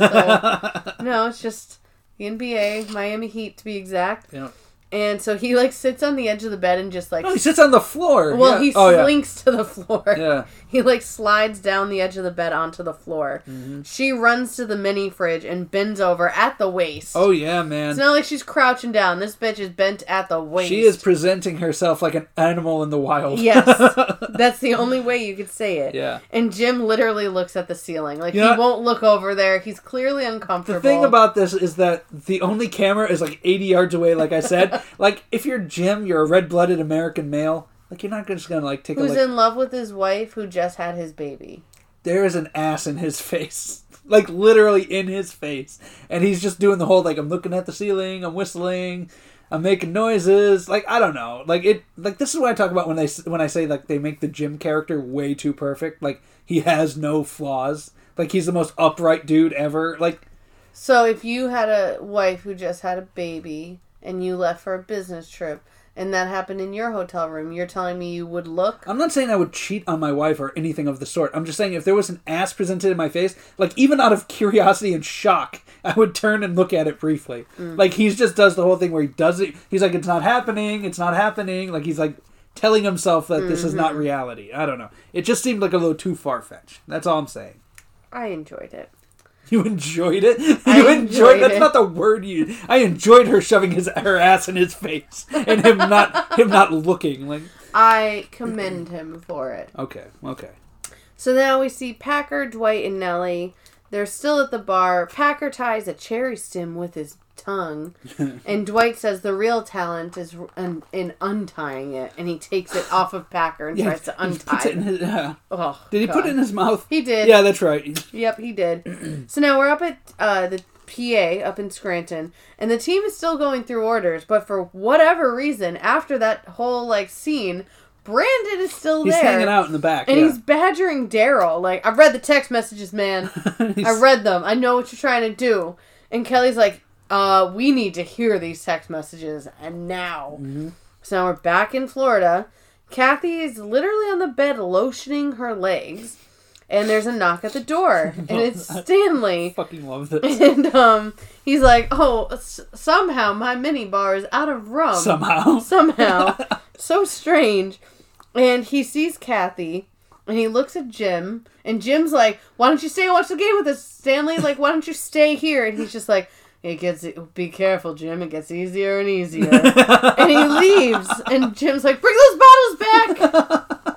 no, it's just the N B A, Miami Heat to be exact. Yeah. And so he like sits on the edge of the bed and just like... No, he sits on the floor. Well, yeah. he oh, slinks yeah. to the floor. Yeah. He like slides down the edge of the bed onto the floor. Mm-hmm. She runs to the mini fridge and bends over at the waist. Oh, yeah, man. It's not like she's crouching down. This bitch is bent at the waist. She is presenting herself like an animal in the wild. Yes. That's the only way you could say it. Yeah. And Jim literally looks at the ceiling. Like, you he know, won't look over there. He's clearly uncomfortable. The thing about this is that the only camera is like eighty yards away, like I said. Like, if you're Jim, you're a red-blooded American male. Like, you're not just gonna, like, take Who's a look. in love with his wife who just had his baby. There is an ass in his face. Like, literally in his face. And he's just doing the whole, like, I'm looking at the ceiling, I'm whistling, I'm making noises. Like, I don't know. Like, it. Like, this is what I talk about when they when I say, like, they make the Jim character way too perfect. Like, he has no flaws. Like, he's the most upright dude ever. Like... So, if you had a wife who just had a baby... and you left for a business trip, and that happened in your hotel room, you're telling me you would look? I'm not saying I would cheat on my wife or anything of the sort. I'm just saying if there was an ass presented in my face, like, even out of curiosity and shock, I would turn and look at it briefly. Mm. Like, he just does the whole thing where he does it. He's like, it's not happening, it's not happening. Like, he's like telling himself that mm-hmm. this is not reality. I don't know. It just seemed like a little too far-fetched. That's all I'm saying. I enjoyed it. You enjoyed it? You I enjoyed, enjoyed That's it. not the word you... I enjoyed her shoving his her ass in his face. And him not him not looking. Like I commend him for it. Okay, okay. So now we see Packer, Dwight, and Nellie. They're still at the bar. Packer ties a cherry stem with his tongue. And Dwight says the real talent is un- in untying it. And he takes it off of Packer and yeah, tries to untie it. His, uh, oh, did he God. put it in his mouth? He did. Yeah, that's right. Yep, he did. So now we're up at uh, the P A up in Scranton. And the team is still going through orders. But for whatever reason, after that whole like scene... Brandon is still he's there. He's hanging out in the back. And yeah. he's badgering Daryl. Like, I've read the text messages, man. I read them. I know what you're trying to do. And Kelly's like, uh, we need to hear these text messages. And now. Mm-hmm. So now we're back in Florida. Kathy is literally on the bed lotioning her legs. And there's a knock at the door. And it's Stanley. I fucking love this. And um, he's like, oh, s- somehow my mini bar is out of rum. Somehow. Somehow. So strange. And he sees Kathy, and he looks at Jim, and Jim's like, why don't you stay and watch the game with us, Stanley? Like, why don't you stay here? And he's just like, it gets, be careful, Jim. It gets easier and easier. And he leaves, and Jim's like, bring those bottles back!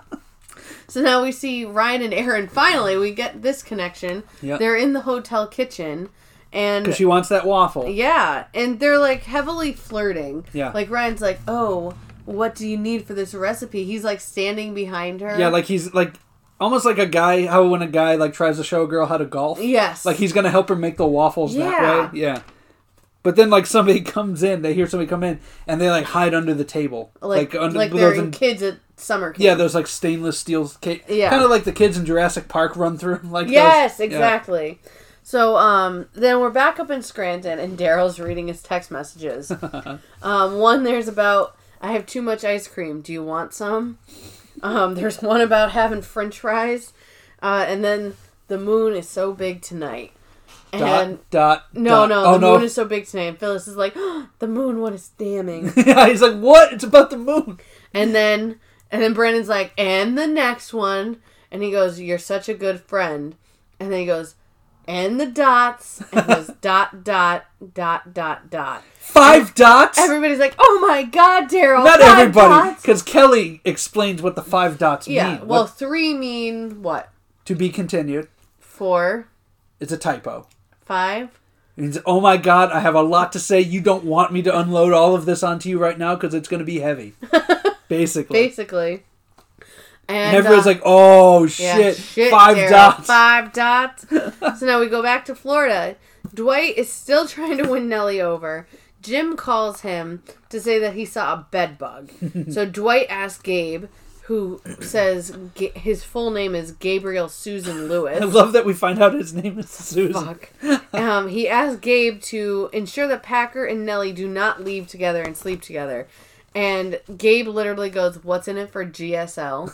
So now we see Ryan and Aaron. Finally, we get this connection. Yep. They're in the hotel kitchen. And because she wants that waffle. Yeah. And they're, like, heavily flirting. Yeah. Like, Ryan's like, oh... what do you need for this recipe? He's like standing behind her. Yeah, like he's like almost like a guy, how when a guy like tries to show a girl how to golf. Yes. Like he's going to help her make the waffles yeah. that way. Yeah. But then like somebody comes in, they hear somebody come in and they like hide under the table. Like, like, under, like they're in, kids at summer camp. Yeah, there's like stainless steel cake. Yeah. Kind of like the kids in Jurassic Park run through. Like yes, those. exactly. Yeah. So um, then we're back up in Scranton and Daryl's reading his text messages. um, one, there's about... I have too much ice cream. Do you want some? Um, there's one about having French fries, uh, and then the moon is so big tonight. And dot, dot, no, dot. no, oh, the no. moon is so big tonight. And Phyllis is like, oh, the moon, what is damning? Yeah, he's like, what? It's about the moon. And then, and then Brandon's like, and the next one, and he goes, you're such a good friend. And then he goes, and the dots, and he goes, dot, dot, dot, dot, dot. Five dots? Everybody's like, oh my God, Daryl. Not five everybody, dots? because Kelly explains what the five dots Yeah, mean. well, What, three mean what? to be continued. Four, It's a typo. five. It means, oh my God, I have a lot to say. You don't want me to unload all of this onto you right now because it's going to be heavy. Basically. Basically. And, And everybody's uh, like, oh, yeah, shit. shit five Daryl, dots. Five dots. So now we go back to Florida. Dwight is still trying to win Nellie over. Jim calls him to say that he saw a bed bug. So Dwight asks Gabe, who says Ga- his full name is Gabriel Susan Lewis. I love that we find out his name is Susan. Fuck. Um, he asks Gabe to ensure that Packer and Nellie do not leave together and sleep together. And Gabe literally goes, what's in it for G S L?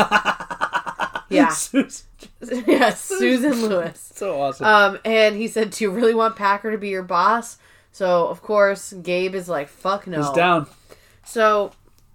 Yeah. Susan. Yeah, Susan Lewis. So awesome. Um, and he said, do you really want Packer to be your boss? So, of course, Gabe is like, fuck no. He's down. So,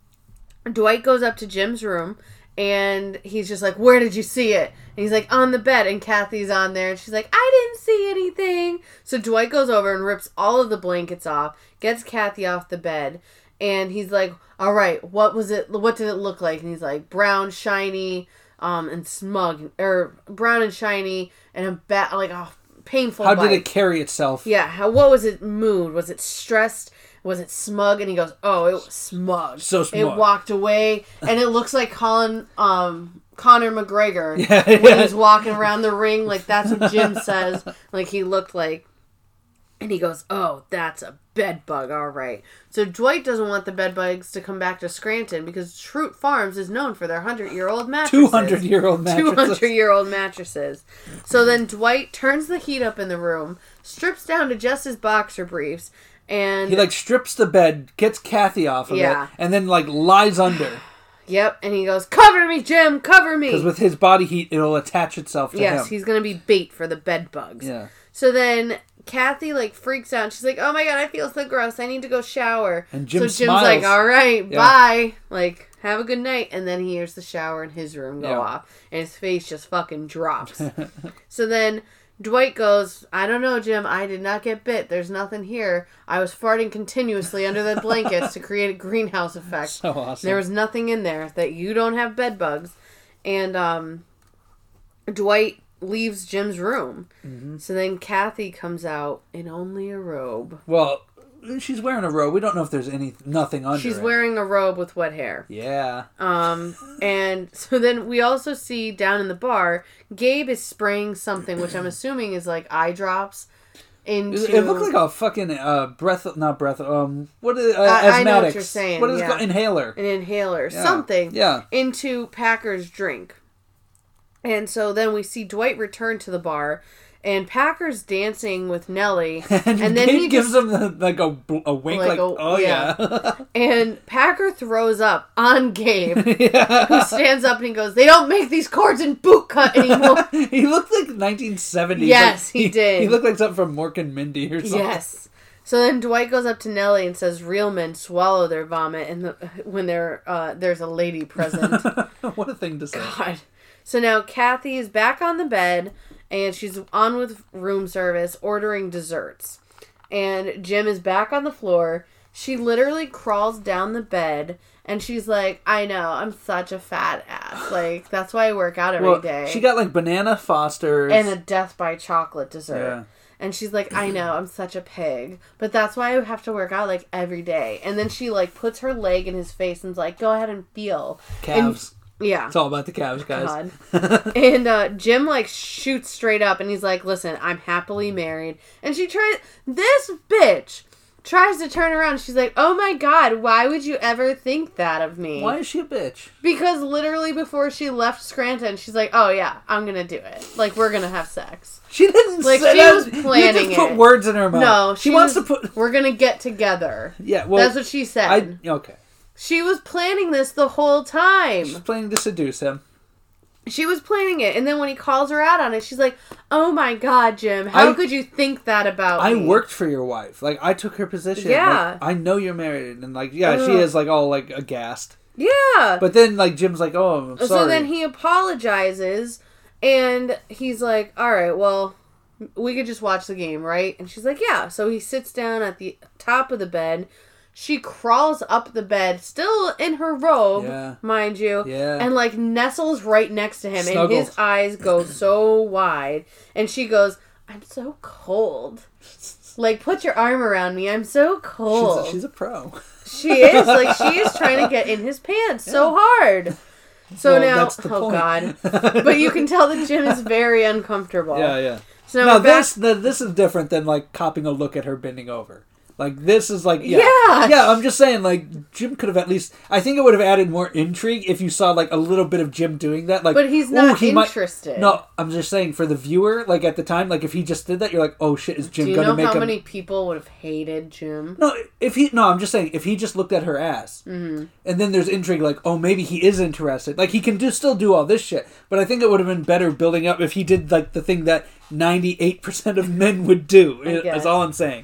Dwight goes up to Jim's room, and he's just like, where did you see it? And he's like, on the bed, and Kathy's on there, and she's like, I didn't see anything. So Dwight goes over and rips all of the blankets off, gets Kathy off the bed, and he's like, all right, what was it, what did it look like? And he's like, brown, shiny, um, and smug, or brown and shiny, and a bat, like a painful How bite. did it carry itself? Yeah, how, what was its mood? Was it stressed? Was it smug? And he goes, oh, it was smug. So smug. It walked away, and it looks like Colin, um, Conor McGregor Yeah, when yeah. he's walking around the ring. Like, that's what Jim says. Like, he looked like. And he goes, oh, that's a bed bug, all right. So Dwight doesn't want the bed bugs to come back to Scranton because Schrute Farms is known for their hundred-year-old mattresses. two hundred year old mattresses. two hundred year old mattresses. So then Dwight turns the heat up in the room, strips down to just his boxer briefs, and... He, like, strips the bed, gets Kathy off of Yeah. it, and then, like, lies under. Yep, and he goes, cover me, Jim, cover me! Because with his body heat, it'll attach itself to Yes, him. he's going to be bait for the bed bugs. Yeah. So then Kathy, like, freaks out. She's like, oh my God, I feel so gross. I need to go shower. And Jim so Jim's smiles. like, all right, Yeah. bye. Like, have a good night. And then he hears the shower in his room go Yeah. off. And his face just fucking drops. So then Dwight goes, I don't know, Jim. I did not get bit. There's nothing here. I was farting continuously under the blankets to create a greenhouse effect. So awesome. There was nothing in there that you don't have bed bugs. And um, Dwight leaves Jim's room. Mm-hmm. So then Kathy comes out in only a robe. Well, she's wearing a robe. We don't know if there's any nothing under She's it. wearing a robe with wet hair. Yeah. Um, and so then we also see down in the bar, Gabe is spraying something, which I'm assuming is like eye drops. Into... It looked like a fucking uh, breath, not breath, um, what is uh, I, I know what asthmatics. you're saying. What is yeah. it called? Inhaler. An inhaler. Yeah. Something. Yeah. Into Packer's drink. And so then we see Dwight return to the bar, and Packer's dancing with Nellie, and, and then Gabe he gives just, him the, like a, a wink, Like like, a- oh yeah. yeah. and Packer throws up on Gabe, Yeah. who stands up and he goes, "They don't make these cords in boot cut anymore." He looked like nineteen seventies. Yes, like, he did. He looked like something from Mork and Mindy or something. Yes. So then Dwight goes up to Nellie and says, "Real men swallow their vomit, and the, when they're uh, there's a lady present." What a thing to say. God. So now Kathy is back on the bed, and she's on with room service, ordering desserts. And Jim is back on the floor. She literally crawls down the bed, and she's like, I know, I'm such a fat ass. Like, that's why I work out every day. well, She got like banana Fosters. And a Death by Chocolate dessert. Yeah. And she's like, I know, I'm such a pig. But that's why I have to work out, like, every day. And then she, like, puts her leg in his face and's like, go ahead and feel. Calves. And, yeah. It's all about the calves, guys. God. And uh, Jim, like, shoots straight up, and he's like, listen, I'm happily married. And she tries... This bitch tries to turn around. She's like, oh my God, why would you ever think that of me? Why is she a bitch? Because literally before she left Scranton, she's like, oh yeah, I'm gonna do it. Like, we're gonna have sex. She didn't Like, say she that. was You planning just put it. words in her mouth. No, she, she wants was- to put... We're gonna get together. Yeah, well... That's what she said. I Okay. She was planning this the whole time. She's planning to seduce him. She was planning it, and then when he calls her out on it, she's like, "Oh my God, Jim, how I, could you think that about I me? I worked for your wife. Like, I took her position. Yeah. Like, I know you're married. And, like, yeah, Ugh. she is, like, all, like, aghast. Yeah. But then, like, Jim's like, oh, I'm sorry. So then he apologizes, and he's like, all right, well, we could just watch the game, right? And she's like, yeah. So he sits down at the top of the bed. She crawls up the bed, still in her robe, yeah. mind you, yeah. and, like, nestles right next to him. Snuggled. And his eyes go so wide. And she goes, I'm so cold. Like, put your arm around me. I'm so cold. She's a, she's a pro. She is. Like, she is trying to get in his pants yeah. so hard. So well, now, that's the oh, point. God. But you can tell that Jim is very uncomfortable. Yeah, yeah. So now, this, the, this is different than, like, copping a look at her bending over. Like, this is like, yeah. Yeah. Yeah, I'm just saying, like, Jim could have at least, I think it would have added more intrigue if you saw, like, a little bit of Jim doing that. Like, but he's not he interested. Might, no, I'm just saying, for the viewer, like, at the time, like, if he just did that, you're like, oh, shit, is Jim going to make him... Do you know how many people would have hated Jim? No, if he, no, I'm just saying, if he just looked at her ass, mm-hmm. and then there's intrigue, like, oh, maybe he is interested. Like, he can do still do all this shit, but I think it would have been better building up if he did, like, the thing that ninety-eight percent of men would do, is all I'm saying.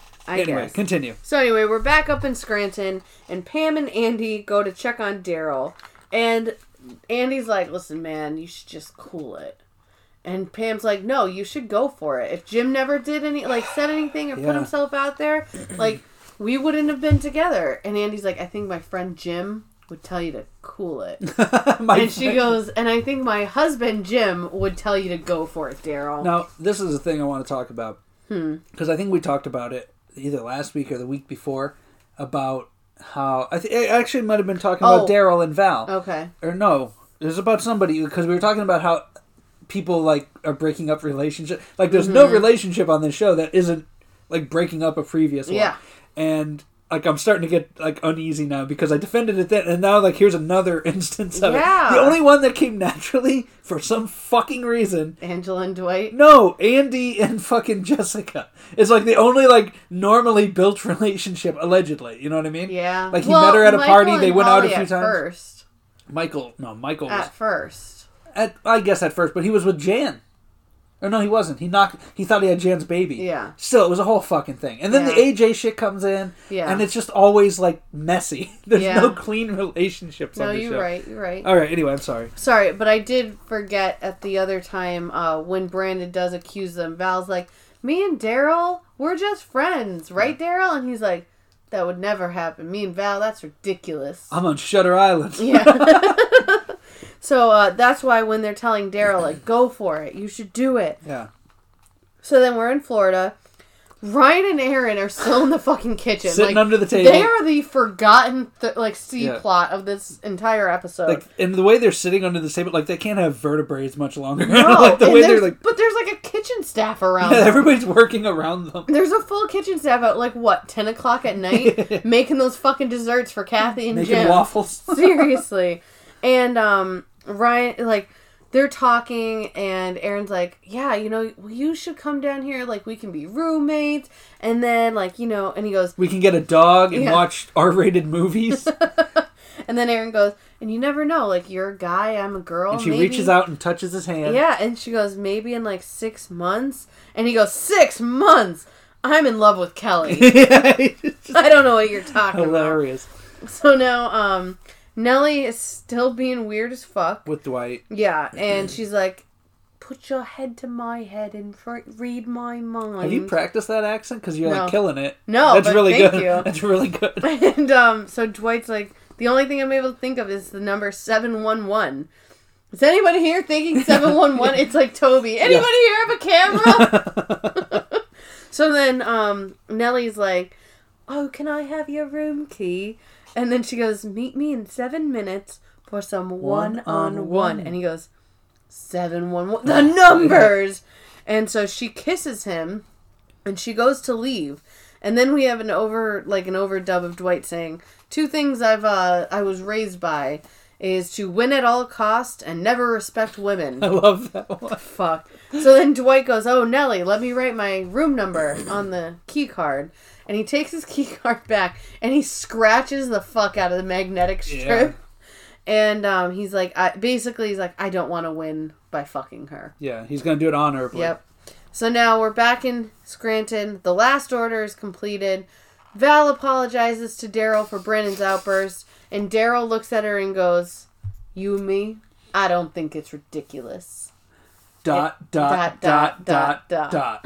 I anyway, guess. Continue. So anyway, we're back up in Scranton, and Pam and Andy go to check on Daryl, and Andy's like, listen, man, you should just cool it. And Pam's like, no, you should go for it. If Jim never did any, like, said anything or yeah. put himself out there, like, we wouldn't have been together. And Andy's like, I think my friend Jim would tell you to cool it. And she goes, and I think my husband Jim would tell you to go for it, Daryl. Now, this is the thing I want to talk about. Hmm. Because I think we talked about it either last week or the week before about how I think it actually might have been talking oh, about Daryl and Val. Okay. Or no, it was about somebody because we were talking about how people like are breaking up relationships. Like there's mm-hmm. no relationship on this show that isn't like breaking up a previous one. Yeah. And like I'm starting to get like uneasy now because I defended it then, and now like here's another instance of yeah. it. The only one that came naturally for some fucking reason. Angela and Dwight. No, Andy and fucking Jessica. It's like the only like normally built relationship allegedly. You know what I mean? Yeah. Like he well, met her at a Michael party. They went Holly out a few at times. First. Michael, no, Michael at was first. At I guess at first, but he was with Jan. Or no, he wasn't. He knocked. He thought he had Jan's baby. Yeah. Still, it was a whole fucking thing. And then yeah. the A J shit comes in. Yeah. And it's just always like messy. There's yeah. no clean relationships no, on the you're show. No, you're right. You're right. All right. Anyway, I'm sorry. Sorry, but I did forget at the other time uh, when Brandon does accuse them. Val's like, "Me and Daryl, we're just friends, right, Daryl?" And he's like, "That would never happen. Me and Val, that's ridiculous." I'm on Shutter Island. Yeah. So uh, that's why when they're telling Daryl, like, go for it, you should do it. Yeah. So then we're in Florida. Ryan and Aaron are still in the fucking kitchen. Sitting like, under the table. They are the forgotten, th- like, C-plot yeah. of this entire episode. Like, and the way they're sitting under the table, like, they can't have vertebrae much longer. No, like, the way they're, like, but there's, like, a kitchen staff around yeah, them. Everybody's working around them. There's a full kitchen staff at, like, what, ten o'clock at night? Making those fucking desserts for Kathy and Making Jim. waffles. Seriously. And, um, Ryan, like... They're talking, and Aaron's like, yeah, you know, you should come down here, like, we can be roommates, and then, like, you know, and he goes... We can get a dog and yeah. watch R-rated movies. And then Aaron goes, and you never know, like, you're a guy, I'm a girl, and she maybe... reaches out and touches his hand. Yeah, and she goes, maybe in, like, six months? And he goes, six months? I'm in love with Kelly. Yeah, I don't know what you're talking hilarious. about. Hilarious. So now, um... Nellie is still being weird as fuck. With Dwight. Yeah, and she's like, put your head to my head and fr- read my mind. Have you practiced that accent? Because you're, no. like, killing it. No, That's but really thank good. you. That's really good. And um, so Dwight's like, the only thing I'm able to think of is the number seven one one. Is anybody here thinking seven one one? It's like Toby. Anybody yeah. here have a camera? So then um, Nellie's like, oh, can I have your room key? And then she goes, meet me in seven minutes for some one-on-one. And he goes, seven one one. The numbers! And so she kisses him, and she goes to leave. And then we have an over, like an overdub of Dwight saying, two things I've, uh, I was raised by is to win at all cost and never respect women. I love that one. Fuck. So then Dwight goes, oh, Nellie, let me write my room number on the key card. and he takes his key card back, and he scratches the fuck out of the magnetic strip. Yeah. And um, he's like, I, basically, he's like, I don't want to win by fucking her. Yeah, he's going to do it honorably. Yep. So now we're back in Scranton. The last order is completed. Val apologizes to Daryl for Brandon's outburst, and Daryl looks at her and goes, you and me? I don't think it's ridiculous. Dot, it, dot, dot, dot, dot, dot.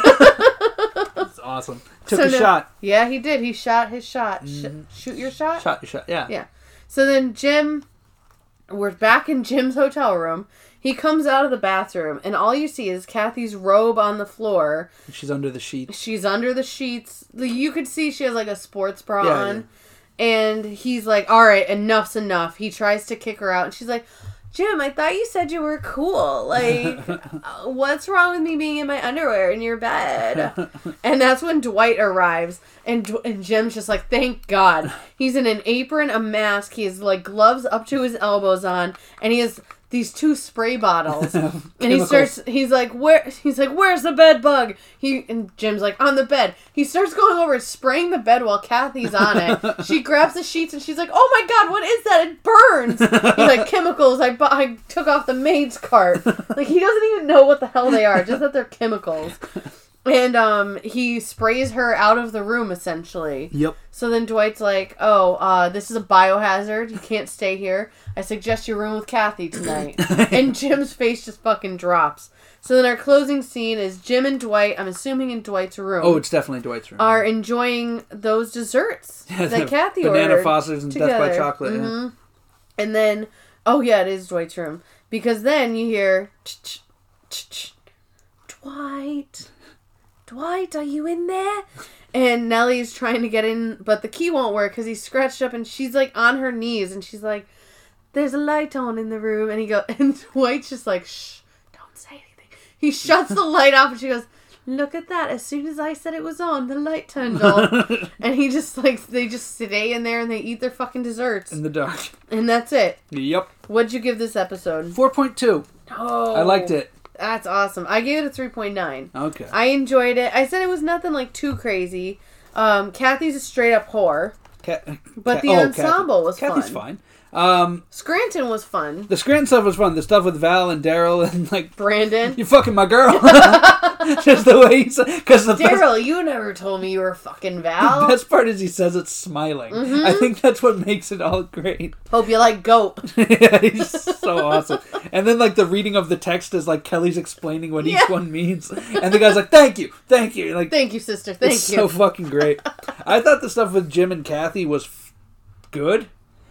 That's awesome. Took so a now, shot. Yeah, he did. He shot his shot. Mm-hmm. Sh- shoot your shot? Shot your shot, yeah. Yeah. So then Jim, we're back in Jim's hotel room. He comes out of the bathroom, and all you see is Kathy's robe on the floor. She's under the sheets. She's under the sheets. You could see she has like a sports bra yeah, on. Yeah. And he's like, all right, enough's enough. He tries to kick her out, and she's like, Jim, I thought you said you were cool. Like, what's wrong with me being in my underwear in your bed? And that's when Dwight arrives. And, and Jim's just like, thank God. He's in an apron, a mask. He has, like, gloves up to his elbows on. And he has these two spray bottles. And he starts, he's like, where, he's like, where's the bed bug? He, and Jim's like, on the bed. He starts going over and spraying the bed while Kathy's on it. She grabs the sheets and she's like, oh my God, what is that? It burns. He's like, chemicals. I, bu- I took off the maid's cart. Like, he doesn't even know what the hell they are, just that they're chemicals. And um, he sprays her out of the room, essentially. Yep. So then Dwight's like, oh, uh, this is a biohazard. You can't stay here. I suggest you room with Kathy tonight. And Jim's face just fucking drops. So then our closing scene is Jim and Dwight, I'm assuming in Dwight's room. Oh, it's definitely Dwight's room. Are enjoying those desserts yeah, that Kathy Banana ordered. Fosters and together. Death by Chocolate. Mm-hmm. Yeah. And then, oh yeah, it is Dwight's room. Because then you hear, ch-ch, ch-ch, Dwight... Dwight, are you in there? And Nellie's trying to get in, but the key won't work because he's scratched up, and she's like on her knees, and she's like, there's a light on in the room. And he go, and Dwight's just like, shh, don't say anything. He shuts the light off, and she goes, look at that. As soon as I said it was on, the light turned on. And he just like, they just stay in there and they eat their fucking desserts. In the dark. And that's it. Yep. What'd you give this episode? four point two. Oh. I liked it. That's awesome. I gave it a three point nine. Okay. I enjoyed it. I said it was nothing like too crazy. Um, Kathy's a straight up whore. Cat, but Cat, the oh, ensemble Kathy. was Kathy's fun. fine. Um, Scranton was fun. The Scranton stuff was fun. The stuff with Val and Daryl and like Brandon. You're fucking my girl. Just the way he said. Because the Daryl, best, you never told me you were fucking Val. the best part is he says it smiling. Mm-hmm. I think that's what makes it all great. Hope you like goat. Yeah, he's so awesome. And then like the reading of the text is like Kelly's explaining what yeah. each one means, and the guy's like, "Thank you, thank you." Like, thank you, sister. Thank it's you. So fucking great. I thought the stuff with Jim and Kathy was f- good.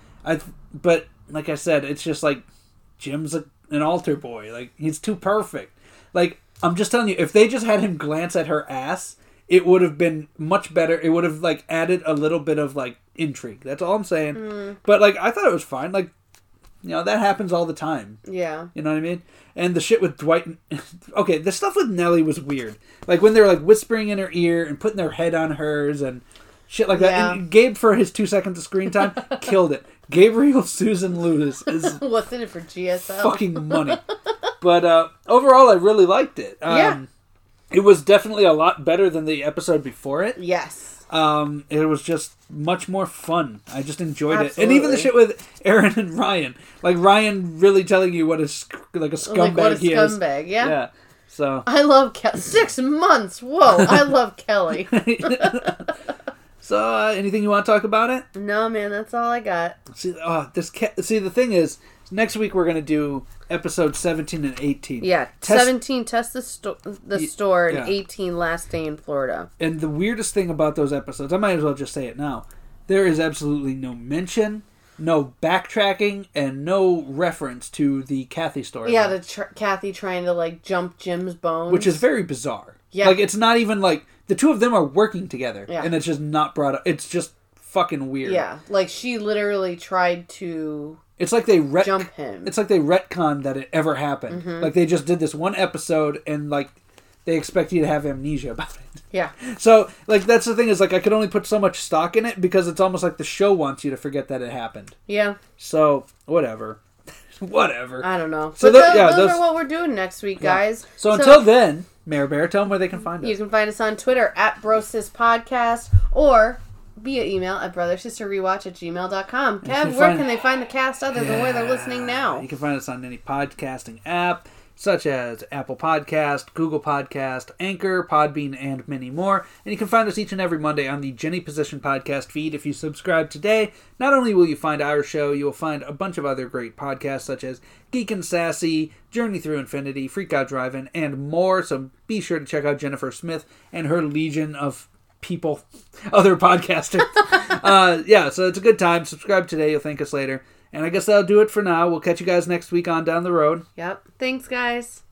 I but. Like I said, it's just like Jim's a, an altar boy. Like, he's too perfect. Like, I'm just telling you, if they just had him glance at her ass, it would have been much better. It would have, like, added a little bit of, like, intrigue. That's all I'm saying. Mm. But, like, I thought it was fine. Like, you know, that happens all the time. Yeah. You know what I mean? And the shit with Dwight... Okay, the stuff with Nellie was weird. Like, when they were, like, whispering in her ear and putting their head on hers and shit like that. Yeah. And Gabe, for his two seconds of screen time, killed it. Gabriel Susan Lewis is what's in it for G S L? Fucking money. But uh, overall, I really liked it. Um, yeah, it was definitely a lot better than the episode before it. Yes, um, it was just much more fun. I just enjoyed Absolutely. it, and even the shit with Aaron and Ryan, like Ryan really telling you what a like a scumbag like what a he scumbag, is. Yeah, yeah. So I love Kelly. Six months. Whoa, I love Kelly. So, uh, anything you want to talk about it? No, man, that's all I got. See, uh, this ca- see, the thing is, next week we're going to do episode seventeen and eighteen. Yeah, test- seventeen, test the, sto- the store, and yeah. eighteen, last day in Florida. And the weirdest thing about those episodes, I might as well just say it now, there is absolutely no mention, no backtracking, and no reference to the Kathy story. Yeah, the tr- Kathy trying to, like, jump Jim's bones. Which is very bizarre. Yeah. Like, it's not even, like, the two of them are working together, yeah. and it's just not brought up. It's just fucking weird. Yeah, like, she literally tried to... It's like they ret- jump him. It's like they retconned that it ever happened. Mm-hmm. Like, they just did this one episode, and, like, they expect you to have amnesia about it. Yeah. So, like, that's the thing is, like, I could only put so much stock in it because it's almost like the show wants you to forget that it happened. Yeah. So, whatever. Whatever. I don't know. So but th- those, yeah, those those are what we're doing next week, guys. Yeah. So, so until then, Mayor Bear, tell them where they can find us. You can find us on Twitter at Brosis Podcast or via email at brothersisterrewatch at gmail dot com. Kev, where find... can they find the cast other yeah, than where they're listening now? You can find us on any podcasting app, such as Apple Podcast, Google Podcast, Anchor, Podbean, and many more. And you can find us each and every Monday on the Jenny Position Podcast feed. If you subscribe today, not only will you find our show, you will find a bunch of other great podcasts, such as Geek and Sassy, Journey Through Infinity, Freak Out Drive-In, and more. So be sure to check out Jennifer Smith and her legion of people, other podcasters. uh, yeah, so it's a good time. Subscribe today. You'll thank us later. And I guess that'll do it for now. We'll catch you guys next week on Down the Road. Yep. Thanks, guys.